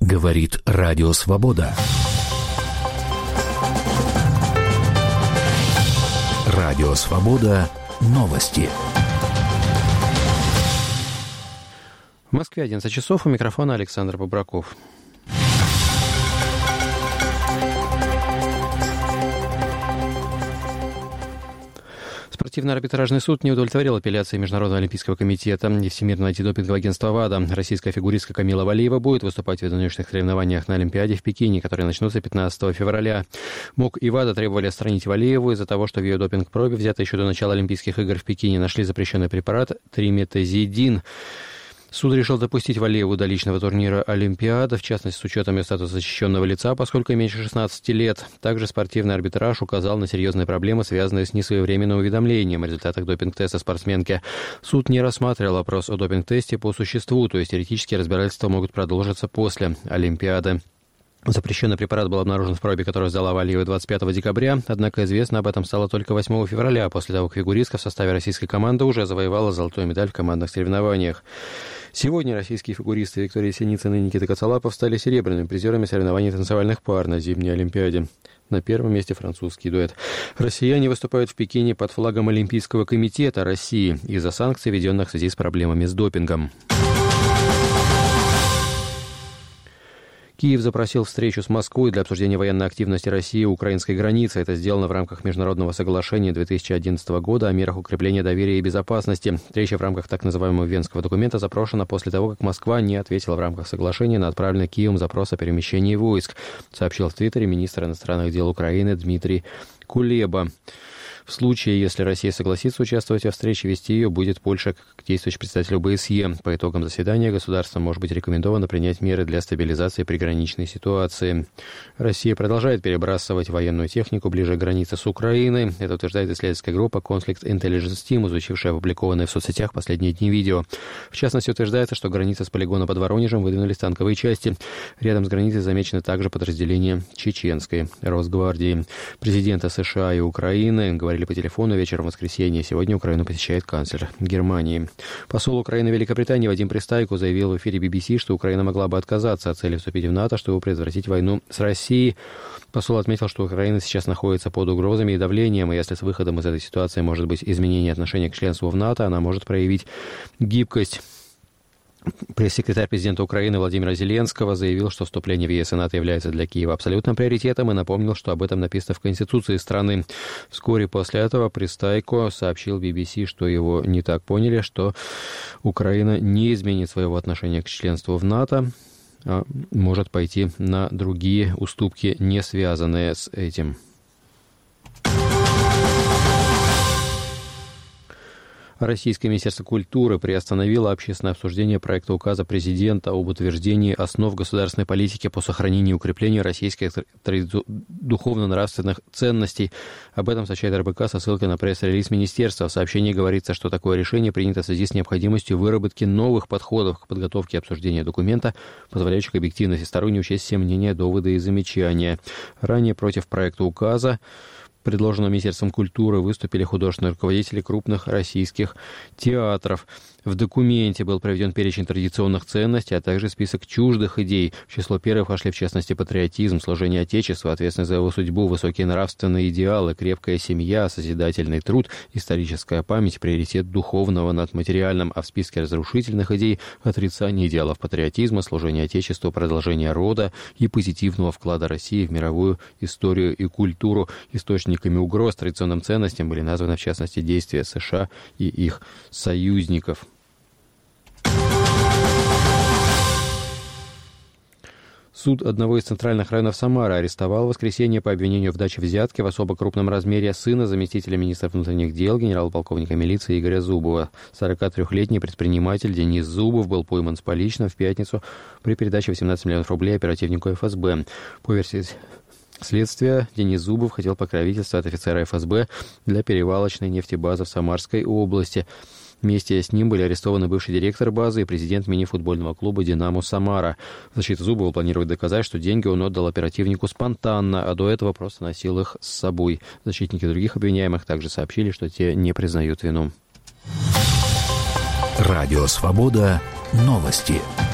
Говорит Радио Свобода. Радио Свобода. Новости. В Москве 11 часов. У микрофона Александр Бобраков. Спортивный арбитражный суд не удовлетворил апелляции Международного олимпийского комитета и Всемирного антидопингового агентства ВАДА. Российская фигуристка Камила Валиева будет выступать в ведомственных соревнованиях на Олимпиаде в Пекине, которые начнутся 15 февраля. МОК и ВАДА требовали отстранить Валиеву из-за того, что в ее допинг-пробе, взятой еще до начала Олимпийских игр в Пекине, нашли запрещенный препарат триметазидин. Суд решил допустить Валиеву до личного турнира Олимпиада, в частности, с учетом ее статуса защищенного лица, поскольку ей меньше 16 лет. Также спортивный арбитраж указал на серьезные проблемы, связанные с несвоевременным уведомлением о результатах допинг-теста спортсменки. Суд не рассматривал вопрос о допинг-тесте по существу, то есть теоретические разбирательства могут продолжиться после Олимпиады. Запрещенный препарат был обнаружен в пробе, которую сдала Валиева 25 декабря, однако известно об этом стало только 8 февраля, после того, как фигуристка в составе российской команды уже завоевала золотую медаль в командных соревнованиях. Сегодня российские фигуристы Виктория Синицына и Никита Коцалапов стали серебряными призерами соревнований танцевальных пар на зимней Олимпиаде. На первом месте французский дуэт. Россияне выступают в Пекине под флагом Олимпийского комитета России из-за санкций, введенных в связи с проблемами с допингом. Киев запросил встречу с Москвой для обсуждения военной активности России у украинской границы. Это сделано в рамках Международного соглашения 2011 года о мерах укрепления доверия и безопасности. Встреча в рамках так называемого Венского документа запрошена после того, как Москва не ответила в рамках соглашения на отправленный Киевом запрос о перемещении войск, сообщил в Твиттере министр иностранных дел Украины Дмитрий Кулеба. В случае, если Россия согласится участвовать во встрече, вести ее будет Польша как действующий представитель ОБСЕ. По итогам заседания государствам может быть рекомендовано принять меры для стабилизации приграничной ситуации. Россия продолжает перебрасывать военную технику ближе к границе с Украиной. Это утверждает исследовательская группа Conflict Intelligence Team, изучившая опубликованные в соцсетях последние дни видео. В частности, утверждается, что граница с полигона под Воронежем выдвинулись танковые части. Рядом с границей замечены также подразделения чеченской Росгвардии. Президенты США и Украины говорили по телефону вечером в воскресенье. Сегодня Украину посещает канцлер Германии. Посол Украины в Великобритании Вадим Пристайко заявил в эфире BBC, что Украина могла бы отказаться от цели вступить в НАТО, чтобы предотвратить войну с Россией. Посол отметил, что Украина сейчас находится под угрозами и давлением, и если с выходом из этой ситуации может быть изменение отношения к членству в НАТО, она может проявить гибкость. Пресс-секретарь президента Украины Владимира Зеленского заявил, что вступление в ЕС и НАТО является для Киева абсолютным приоритетом и напомнил, что об этом написано в Конституции страны. Вскоре после этого Пристайко сообщил BBC, что его не так поняли, что Украина не изменит своего отношения к членству в НАТО, а может пойти на другие уступки, не связанные с этим. Российское министерство культуры приостановило общественное обсуждение проекта указа президента об утверждении основ государственной политики по сохранению и укреплению российских духовно-нравственных ценностей. Об этом сообщает РБК со ссылкой на пресс-релиз министерства. В сообщении говорится, что такое решение принято в связи с необходимостью выработки новых подходов к подготовке и обсуждению документа, позволяющих объективно и всесторонне учесть все мнения, доводы и замечания. Ранее против проекта указа, предложенного Министерством культуры, выступили художественные руководители крупных российских театров. В документе был проведен перечень традиционных ценностей, а также список чуждых идей. В число первых вошли, в частности, патриотизм, служение Отечеству, ответственность за его судьбу, высокие нравственные идеалы, крепкая семья, созидательный труд, историческая память, приоритет духовного над материальным, а в списке разрушительных идей отрицание идеалов патриотизма, служение Отечеству, продолжение рода и позитивного вклада России в мировую историю и культуру. Источниками угроз традиционным ценностям были названы, в частности, действия США и их союзников. Суд одного из центральных районов Самары арестовал в воскресенье по обвинению в даче взятки в особо крупном размере сына заместителя министра внутренних дел генерал-полковника милиции Игоря Зубова. 43-летний предприниматель Денис Зубов был пойман с поличным в пятницу при передаче 18 миллионов рублей оперативнику ФСБ. По версии следствия, Денис Зубов хотел покровительствовать от офицера ФСБ для перевалочной нефтебазы в Самарской области. Вместе с ним были арестованы бывший директор базы и президент мини-футбольного клуба «Динамо Самара». Защита Зубова планирует доказать, что деньги он отдал оперативнику спонтанно, а до этого просто носил их с собой. Защитники других обвиняемых также сообщили, что те не признают вину. Радио «Свобода». Новости.